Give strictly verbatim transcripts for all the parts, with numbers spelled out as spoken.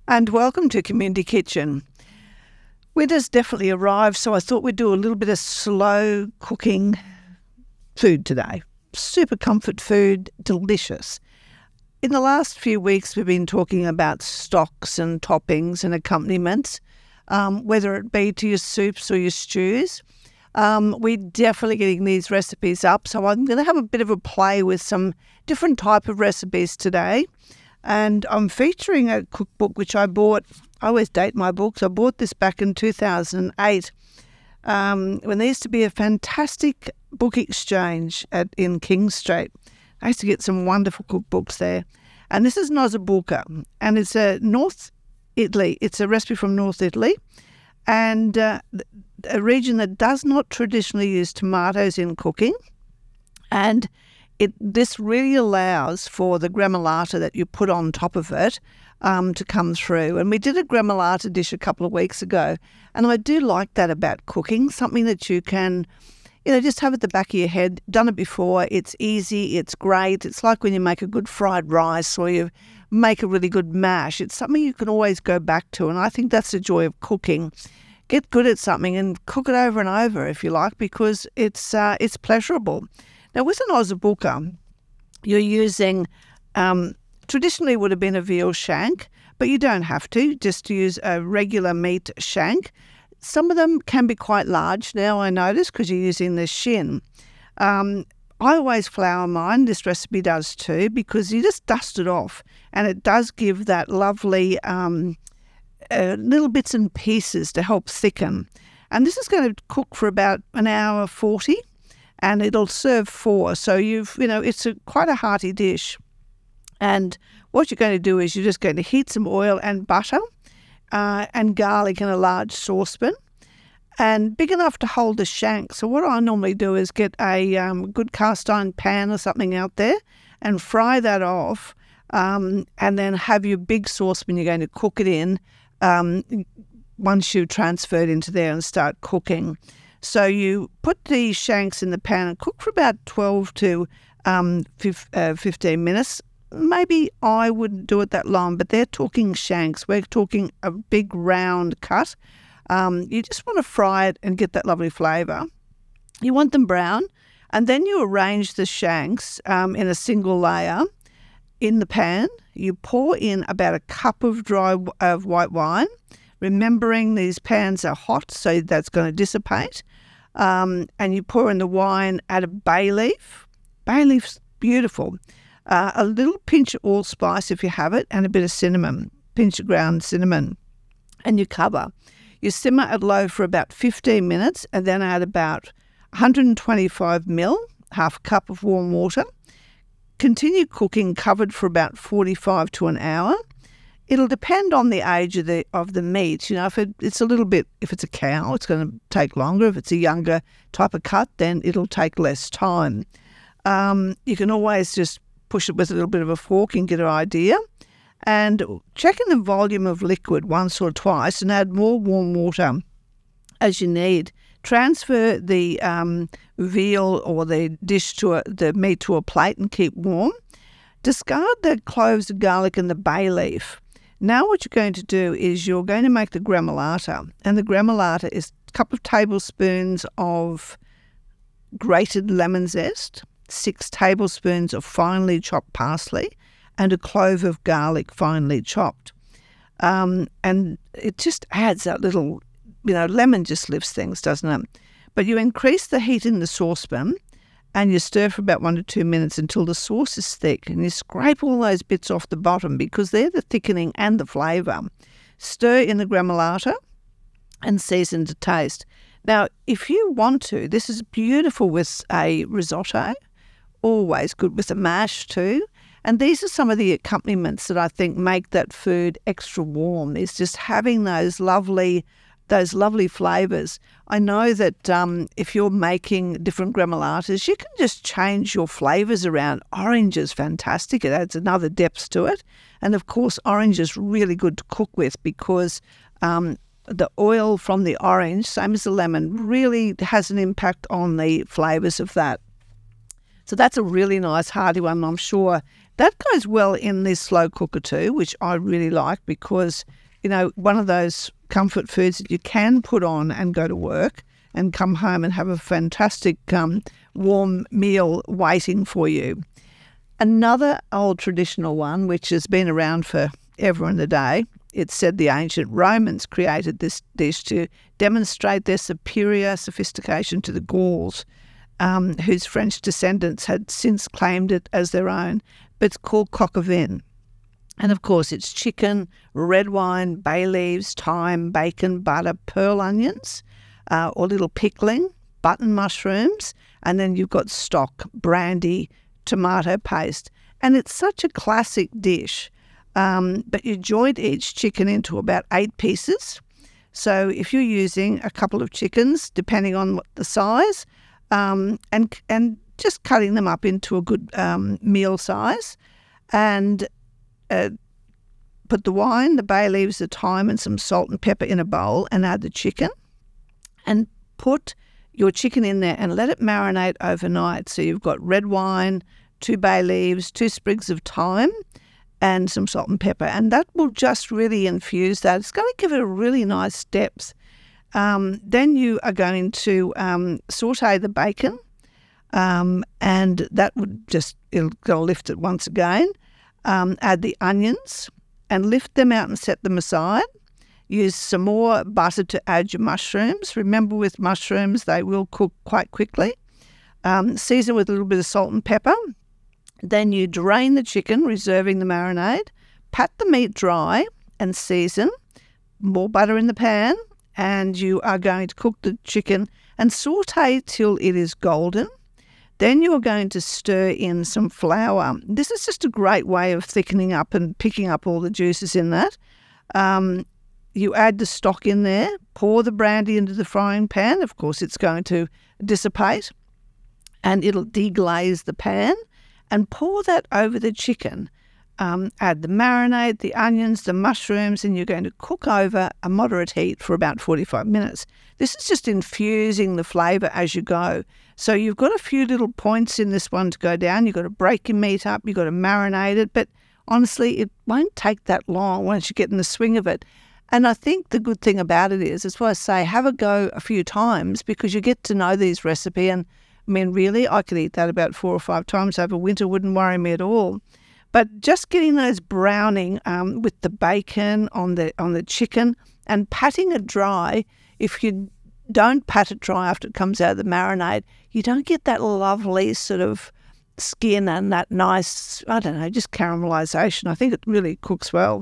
and welcome to Community Kitchen. Winter's definitely arrived, so I thought we'd do a little bit of slow cooking food today. Super comfort food, delicious. In the last few weeks, we've been talking about stocks and toppings and accompaniments, um, whether it be to your soups or your stews. Um, we're definitely getting these recipes up, so I'm going to have a bit of a play with some different type of recipes today. And I'm featuring a cookbook which I bought. I always date my books. I bought this back in two thousand eight um, when there used to be a fantastic book exchange at in King Street. I used to get some wonderful cookbooks there. And this is Nossabuca, and it's a North Italy. It's a recipe from North Italy, and uh, a region that does not traditionally use tomatoes in cooking. And It, this really allows for the gremolata that you put on top of it um, to come through. And we did a gremolata dish a couple of weeks ago, and I do like that about cooking, something that you can, you know, just have at the back of your head. Done it before. It's easy. It's great. It's like when you make a good fried rice or you make a really good mash. It's something you can always go back to, and I think that's the joy of cooking. Get good at something and cook it over and over if you like, because it's uh, it's pleasurable. Now, with an Nossabuca, you're using, um, traditionally would have been a veal shank, but you don't have to, just use a regular meat shank. Some of them can be quite large now, I notice, because you're using the shin. Um, I always flour mine, this recipe does too, because you just dust it off, and it does give that lovely um, uh, little bits and pieces to help thicken. And this is going to cook for about an hour forty. And it'll serve four. So you've, you know, it's a quite a hearty dish. And what you're going to do is you're just going to heat some oil and butter uh, and garlic in a large saucepan, and big enough to hold the shank. So what I normally do is get a um, good cast iron pan or something out there and fry that off, um, and then have your big saucepan you're going to cook it in um, once you transfer it into there and start cooking. So you put the shanks in the pan and cook for about twelve to fifteen minutes. Maybe I wouldn't do it that long, but they're talking shanks. We're talking a big round cut. Um, you just want to fry it and get that lovely flavour. You want them brown, and then you arrange the shanks um, in a single layer in the pan. You pour in about a cup of dry of white wine, remembering these pans are hot, so that's going to dissipate. Um, and you pour in the wine, add a bay leaf. Bay leaf's beautiful. Uh, a little pinch of allspice if you have it, and a bit of cinnamon, pinch of ground cinnamon. And you cover. You simmer at low for about fifteen minutes, and then add about one hundred twenty-five milliliters, half a cup of warm water. Continue cooking covered for about forty-five to an hour. It'll depend on the age of the of the meat. You know, if it, it's a little bit, if it's a cow, it's going to take longer. If it's a younger type of cut, then it'll take less time. Um, you can always just push it with a little bit of a fork and get an idea. And check in the volume of liquid once or twice, and add more warm water as you need. Transfer the um, veal or the dish to a, the meat to a plate and keep warm. Discard the cloves, the garlic, and the bay leaf. Now what you're going to do is you're going to make the gremolata, and the gremolata is a couple of tablespoons of grated lemon zest, six tablespoons of finely chopped parsley, and a clove of garlic finely chopped. Um, and it just adds that little, you know, lemon just lifts things, doesn't it? But you increase the heat in the saucepan, and you stir for about one to two minutes until the sauce is thick, and you scrape all those bits off the bottom because they're the thickening and the flavour. Stir in the gremolata and season to taste. Now, if you want to, this is beautiful with a risotto, always good with a mash too. And these are some of the accompaniments that I think make that food extra warm, is just having those lovely those lovely flavours. I know that um, if you're making different gremolatas, you can just change your flavours around. Orange is fantastic. It adds another depth to it. And, of course, orange is really good to cook with because um, the oil from the orange, same as the lemon, really has an impact on the flavours of that. So that's a really nice hearty one. I'm sure That goes well in this slow cooker too, which I really like because, you know, one of those comfort foods that you can put on and go to work and come home and have a fantastic um, warm meal waiting for you. Another old traditional one, which has been around for ever and a day, it's said the ancient Romans created this dish to demonstrate their superior sophistication to the Gauls, um, whose French descendants had since claimed it as their own. But it's called coq au vin. And of course, it's chicken, red wine, bay leaves, thyme, bacon, butter, pearl onions, uh, or little pickling, button mushrooms, and then you've got stock, brandy, tomato paste. And it's such a classic dish. Um, but you joint each chicken into about eight pieces. So if you're using a couple of chickens, depending on what the size, um, and and just cutting them up into a good um, meal size, and uh, put the wine, the bay leaves, the thyme, and some salt and pepper in a bowl, and add the chicken, and put your chicken in there and let it marinate overnight. So you've got red wine, two bay leaves, two sprigs of thyme, and some salt and pepper, and that will just really infuse that. It's going to give it a really nice depth. Um, then you are going to um, saute the bacon, um, and that would just, it'll go lift it once again. Um, add the onions and lift them out and set them aside. Use some more butter to add your mushrooms. Remember, with mushrooms, they will cook quite quickly. Um, season with a little bit of salt and pepper. Then you drain the chicken, reserving the marinade. Pat the meat dry and season. More butter in the pan, and you are going to cook the chicken and saute till it is golden. Then you are going to stir in some flour. This is just a great way of thickening up and picking up all the juices in that. Um, you add the stock in there, pour the brandy into the frying pan. Of course, it's going to dissipate, and it'll deglaze the pan. And pour that over the chicken. Um, add the marinade, the onions, the mushrooms, and you're going to cook over a moderate heat for about forty-five minutes. This is just infusing the flavour as you go. So you've got a few little points in this one to go down. You've got to break your meat up. You've got to marinate it. But honestly, it won't take that long once you get in the swing of it. And I think the good thing about it is, that's why I say have a go a few times, because you get to know these recipes. And I mean, really, I could eat that about four or five times over winter, wouldn't worry me at all. But just getting those browning um, with the bacon on the on the chicken and patting it dry. If you don't pat it dry after it comes out of the marinade, you don't get that lovely sort of skin and that nice, I don't know, just caramelization. I think it really cooks well.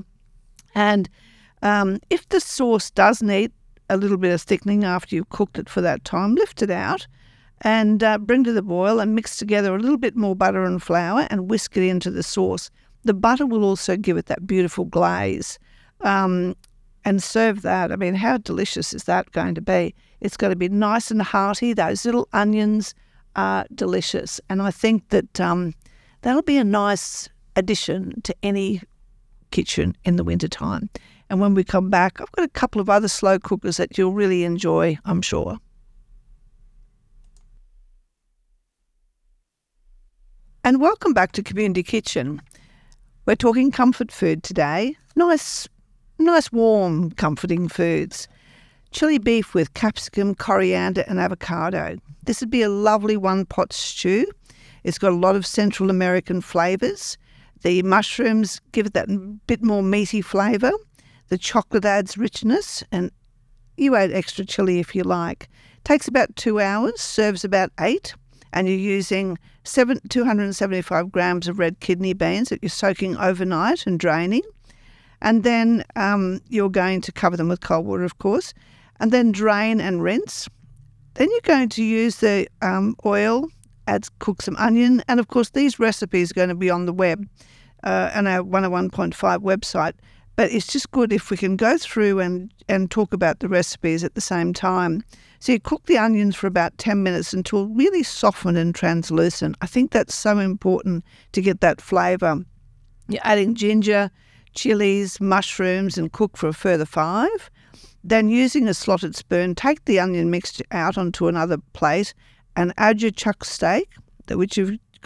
And um, if the sauce does need a little bit of thickening after you've cooked it for that time, lift it out and uh, bring to the boil and mix together a little bit more butter and flour and whisk it into the sauce. The butter will also give it that beautiful glaze. Um, and serve that. I mean, how delicious is that going to be? It's going to be nice and hearty. Those little onions are delicious. And I think that um, that'll be a nice addition to any kitchen in the wintertime. And when we come back, I've got a couple of other slow cookers that you'll really enjoy, I'm sure. And welcome back to Community Kitchen. We're talking comfort food today. Nice, nice warm, comforting foods. Chili beef with capsicum, coriander and avocado. This would be a lovely one-pot stew. It's got a lot of Central American flavours. The mushrooms give it that bit more meaty flavour. The chocolate adds richness, and you add extra chili if you like. Takes about two hours, serves about eight. And you're using seven, two hundred seventy-five grams of red kidney beans that you're soaking overnight and draining. And then um, you're going to cover them with cold water, of course, and then drain and rinse. Then you're going to use the um, oil, add, cook some onion. And, of course, these recipes are going to be on the web, uh, on our one oh one point five website. But it's just good if we can go through and, and talk about the recipes at the same time. So you cook the onions for about ten minutes until really softened and translucent. I think that's so important to get that flavour. You're adding ginger, chilies, mushrooms, and cook for a further five. Then using a slotted spoon, take the onion mixture out onto another plate and add your chuck steak, which you've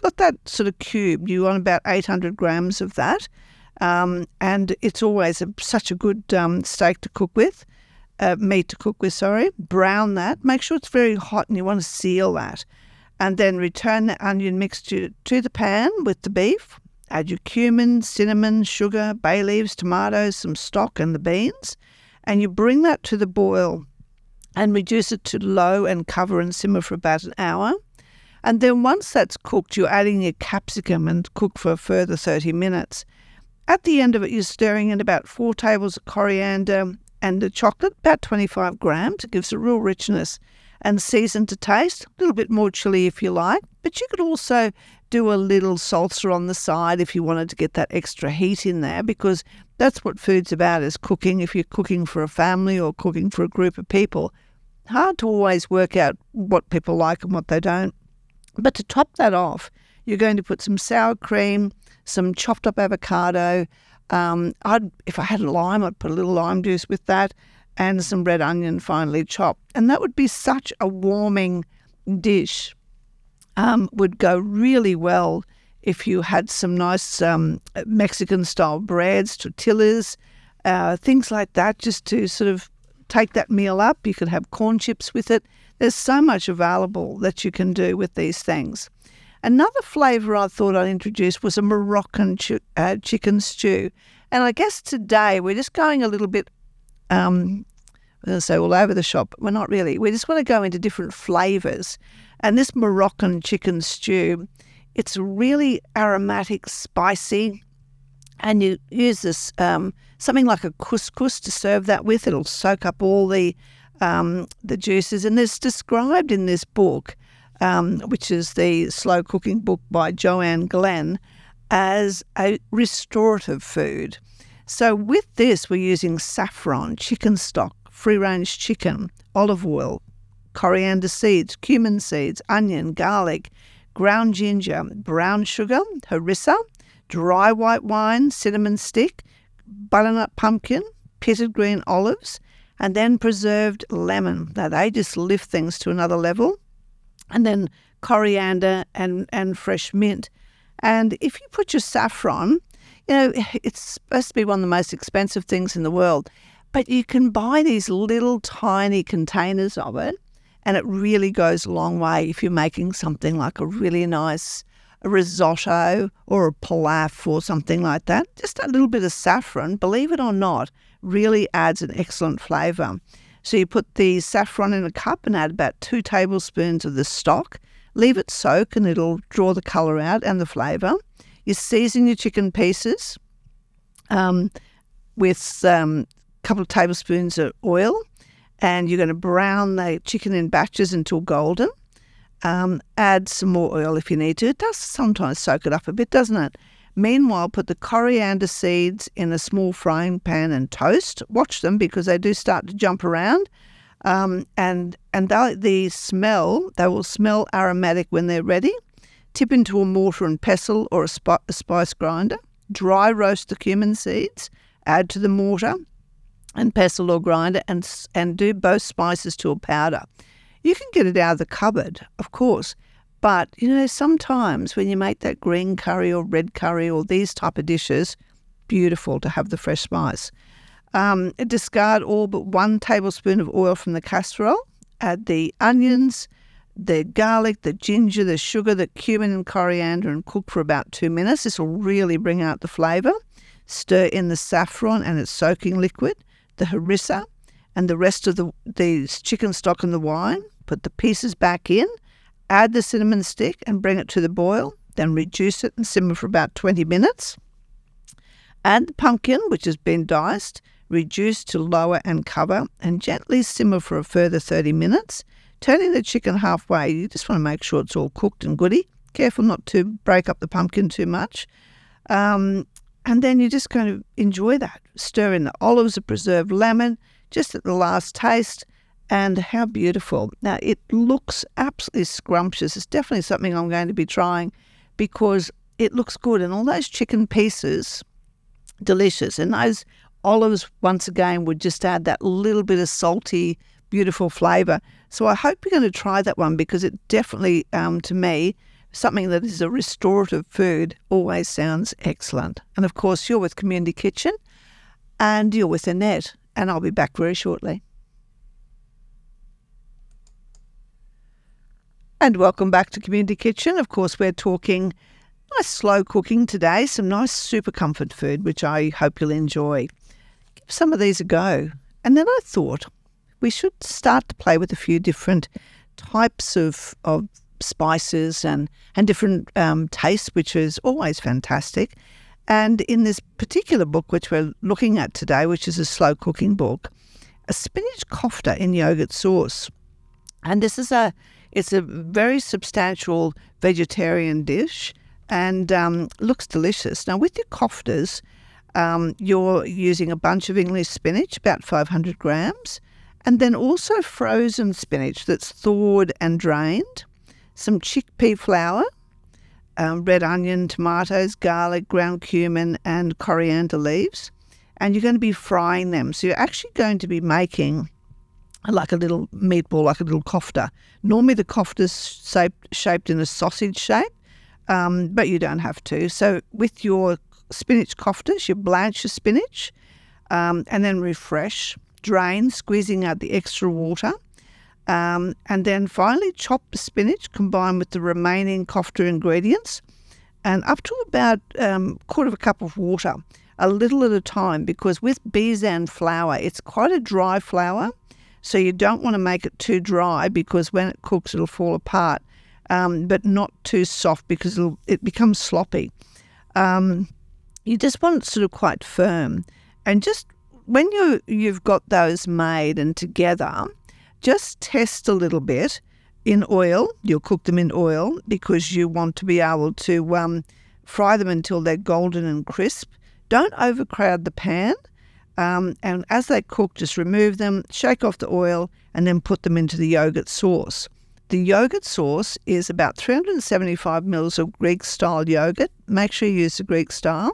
got that sort of cube, you want about eight hundred grams of that. Um, and it's always a, such a good um, steak to cook with, uh, meat to cook with, sorry. Brown that. Make sure it's very hot and you want to seal that. And then return the onion mixture to the pan with the beef. Add your cumin, cinnamon, sugar, bay leaves, tomatoes, some stock and the beans. And you bring that to the boil and reduce it to low and cover and simmer for about an hour. And then once that's cooked, you're adding your capsicum and cook for a further thirty minutes. At the end of it, you're stirring in about four tables of coriander and the chocolate, about twenty-five grams. It gives a real richness. And season to taste, a little bit more chili if you like. But you could also do a little salsa on the side if you wanted to get that extra heat in there, because that's what food's about, is cooking. If you're cooking for a family or cooking for a group of people, hard to always work out what people like and what they don't. But to top that off, you're going to put some sour cream, some chopped up avocado. Um, I'd, if I had a lime, I'd put a little lime juice with that, and some red onion finely chopped. And that would be such a warming dish. Um, would go really well if you had some nice um, Mexican-style breads, tortillas, uh, things like that, just to sort of take that meal up. You could have corn chips with it. There's so much available that you can do with these things. Another flavour I thought I'd introduce was a Moroccan ch- uh, chicken stew. And I guess today we're just going a little bit, um, I'm going to say all over the shop, but we're not really. We just want to go into different flavours. And this Moroccan chicken stew, it's really aromatic, spicy, and you use this um, something like a couscous to serve that with. It'll soak up all the um, the juices. And it's described in this book, um, which is the slow cooking book by Joanne Glenn, as a restorative food. So with this, we're using saffron, chicken stock, free-range chicken, olive oil, coriander seeds, cumin seeds, onion, garlic, ground ginger, brown sugar, harissa, dry white wine, cinnamon stick, butternut pumpkin, pitted green olives, and then preserved lemon. Now they just lift things to another level. And then coriander and, and fresh mint. And if you put your saffron, you know, it's supposed to be one of the most expensive things in the world, but you can buy these little tiny containers of it, and it really goes a long way if you're making something like a really nice a risotto or a pilaf or something like that. Just a little bit of saffron, believe it or not, really adds an excellent flavour. So you put the saffron in a cup and add about two tablespoons of the stock. Leave it soak and it'll draw the colour out and the flavour. You season your chicken pieces um, with um, a couple of tablespoons of oil, and you're going to brown the chicken in batches until golden. Um, add some more oil if you need to. It does sometimes soak it up a bit, doesn't it? Meanwhile, put the coriander seeds in a small frying pan and toast. Watch them because they do start to jump around. Um, and and the smell, they will smell aromatic when they're ready. Tip into a mortar and pestle or a, sp- a spice grinder. Dry roast the cumin seeds. Add to the mortar and pestle or grinder and and do both spices to a powder. You can get it out of the cupboard, of course, but, you know, sometimes when you make that green curry or red curry or these type of dishes, beautiful to have the fresh spice. Um, discard all but one tablespoon of oil from the casserole. Add the onions, the garlic, the ginger, the sugar, the cumin and coriander, and cook for about two minutes. This will really bring out the flavour. Stir in the saffron and its soaking liquid, the harissa, and the rest of the, the chicken stock and the wine. Put the pieces back in, add the cinnamon stick and bring it to the boil, then reduce it and simmer for about twenty minutes. Add the pumpkin, which has been diced, reduce to lower and cover, and gently simmer for a further thirty minutes. Turning the chicken halfway, you just want to make sure it's all cooked and goody. Careful not to break up the pumpkin too much. Um, and then you're just going to enjoy that. Stir in the olives, the preserved lemon, just at the last taste, and how beautiful. Now, it looks absolutely scrumptious. It's definitely something I'm going to be trying because it looks good. And all those chicken pieces, delicious. And those olives, once again, would just add that little bit of salty, beautiful flavour. So I hope you're going to try that one because it definitely, um, to me, something that is a restorative food always sounds excellent. And of course, you're with Community Kitchen and you're with Annette, and I'll be back very shortly. And welcome back to Community Kitchen. Of course, we're talking nice slow cooking today, some nice super comfort food, which I hope you'll enjoy. Give some of these a go. And then I thought we should start to play with a few different types of, of spices and, and different um, tastes, which is always fantastic. And in this particular book, which we're looking at today, which is a slow cooking book, a spinach kofta in yogurt sauce. And this is a, it's a very substantial vegetarian dish and um, looks delicious. Now with your koftas, um, you're using a bunch of English spinach, about five hundred grams, and then also frozen spinach that's thawed and drained, some chickpea flour, um, red onion, tomatoes, garlic, ground cumin, and coriander leaves. And you're going to be frying them. So you're actually going to be making like a little meatball, like a little kofta. Normally the kofta's shaped, shaped in a sausage shape, um, but you don't have to. So with your spinach koftas, you blanch your spinach um, and then refresh, drain, squeezing out the extra water. Um, and then finally chop the spinach, combine with the remaining kofta ingredients, and up to about um, quarter of a cup of water, a little at a time, because with Besan flour, it's quite a dry flour, so you don't want to make it too dry because when it cooks it'll fall apart, um, but not too soft because it'll, it becomes sloppy. Um, you just want it sort of quite firm, and just when you you've got those made and together, just test a little bit in oil. You'll cook them in oil because you want to be able to um, fry them until they're golden and crisp. Don't overcrowd the pan. Um, and as they cook, just remove them, shake off the oil, and then put them into the yogurt sauce. The yogurt sauce is about three hundred seventy-five mils of Greek-style yogurt. Make sure you use the Greek style.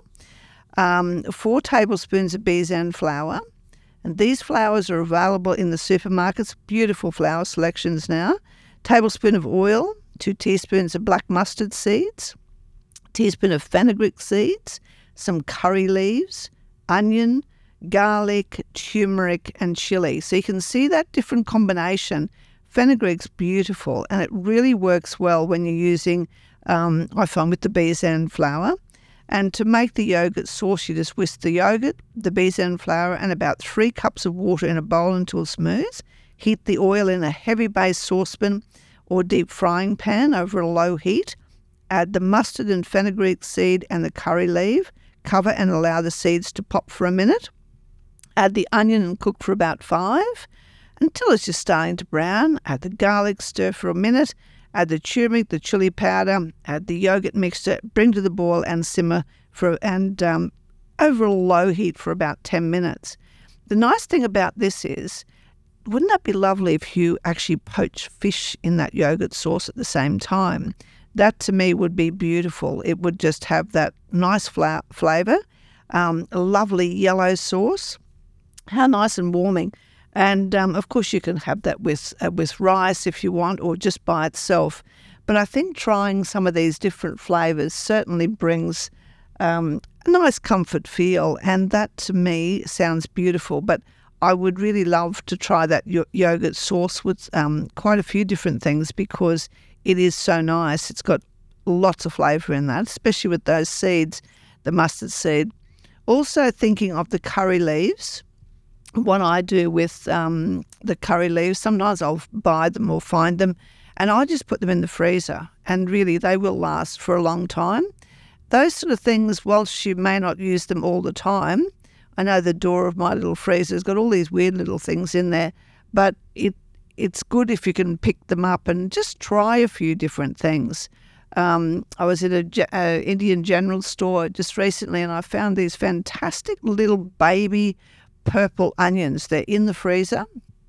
Um, four tablespoons of Besan flour. And these flours are available in the supermarkets. Beautiful flour selections now. Tablespoon of oil, two teaspoons of black mustard seeds, teaspoon of fenugreek seeds, some curry leaves, onion, garlic, turmeric, and chili. So you can see that different combination. Fenugreek's beautiful, and it really works well when you're using, um, I find, with the Besan flour. And to make the yogurt sauce, you just whisk the yogurt, the Besan flour, and about three cups of water in a bowl until smooth. Heat the oil in a heavy base saucepan or deep frying pan over a low heat. Add the mustard and fenugreek seed and the curry leaf. Cover and allow the seeds to pop for a minute. Add the onion and cook for about five until it's just starting to brown. Add the garlic, stir for a minute. Add the turmeric, the chili powder, add the yogurt mixture, bring to the boil and simmer for and um, over a low heat for about ten minutes. The nice thing about this is, wouldn't that be lovely if you actually poach fish in that yogurt sauce at the same time? That to me would be beautiful. It would just have that nice fla- flavour, um, a lovely yellow sauce. How nice and warming. And, um, of course, you can have that with uh, with rice if you want, or just by itself. But I think trying some of these different flavours certainly brings um, a nice comfort feel, and that to me sounds beautiful. But I would really love to try that y- yogurt sauce with um, quite a few different things because it is so nice. It's got lots of flavour in that, especially with those seeds, the mustard seed. Also thinking of the curry leaves. What I do with um, the curry leaves, sometimes I'll buy them or find them, and I just put them in the freezer, and really they will last for a long time. Those sort of things, whilst you may not use them all the time, I know the door of my little freezer has got all these weird little things in there, but it it's good if you can pick them up and just try a few different things. Um, I was at a uh, Indian general store just recently, and I found these fantastic little baby purple onions. They're in the freezer,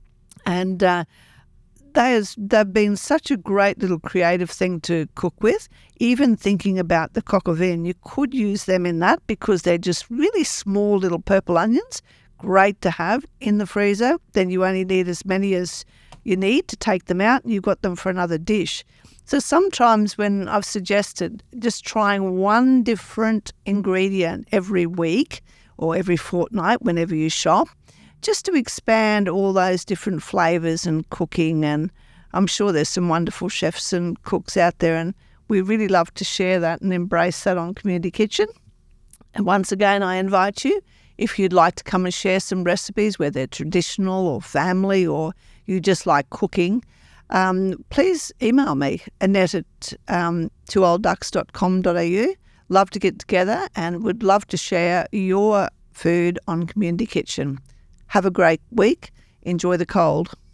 and uh, they has, they've been such a great little creative thing to cook with. Even thinking about the coq au vin, you could use them in that because they're just really small little purple onions, great to have in the freezer. Then you only need as many as you need to take them out, and you've got them for another dish. So sometimes when I've suggested just trying one different ingredient every week or every fortnight whenever you shop, just to expand all those different flavours and cooking. And I'm sure there's some wonderful chefs and cooks out there, and we really love to share that and embrace that on Community Kitchen. And once again, I invite you, if you'd like to come and share some recipes, whether they're traditional or family or you just like cooking, um, please email me, Annette at um, two old ducks dot com dot a u. Love to get together and would love to share your food on Community Kitchen. Have a great week. Enjoy the cold.